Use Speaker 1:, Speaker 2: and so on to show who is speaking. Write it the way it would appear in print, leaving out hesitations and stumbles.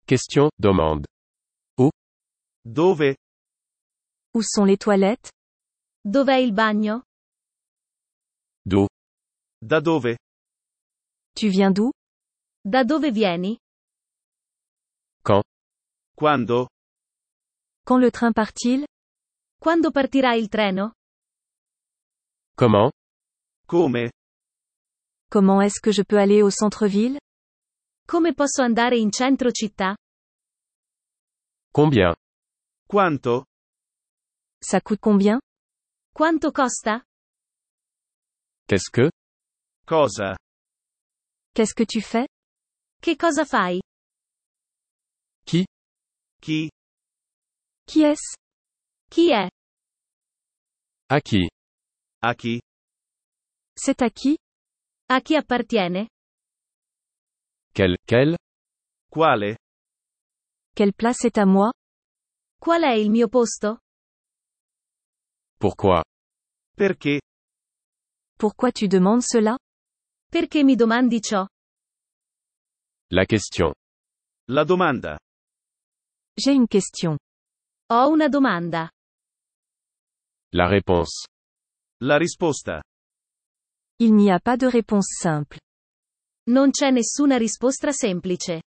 Speaker 1: Question, demande.
Speaker 2: Dove?
Speaker 3: Où sont les toilettes?
Speaker 4: Dov'è il bagno?
Speaker 1: D'où?
Speaker 2: Da dove?
Speaker 3: Tu viens d'où?
Speaker 4: Da dove vieni?
Speaker 1: Quand?
Speaker 2: Quando?
Speaker 3: Quand le train part-il?
Speaker 4: Quando partirà il treno?
Speaker 1: Comment?
Speaker 2: Come?
Speaker 3: Comment est-ce que je peux aller au centre-ville?
Speaker 4: Come posso andare in centro città?
Speaker 1: Combien?
Speaker 2: Quanto?
Speaker 3: Ça coûte combien?
Speaker 4: Quanto costa?
Speaker 1: Qu'est-ce que?
Speaker 2: Cosa?
Speaker 3: Qu'est-ce que tu fais?
Speaker 4: Che cosa fai?
Speaker 1: Qui?
Speaker 2: Chi?
Speaker 3: Qui est-ce?
Speaker 4: Chi è?
Speaker 1: À qui?
Speaker 2: A chi?
Speaker 3: C'est à qui?
Speaker 4: A chi appartiene?
Speaker 1: Quel?
Speaker 2: Quale?
Speaker 3: Quelle place est à moi?
Speaker 4: Qual è il mio posto?
Speaker 1: Pourquoi?
Speaker 2: Perché?
Speaker 3: Pourquoi tu demandes cela?
Speaker 4: Perché mi domandi ciò?
Speaker 1: La question.
Speaker 2: La domanda.
Speaker 3: J'ai une question.
Speaker 4: Ho una domanda.
Speaker 1: La réponse.
Speaker 2: La risposta.
Speaker 3: Il n'y a pas de réponse simple.
Speaker 4: Non c'è nessuna risposta semplice.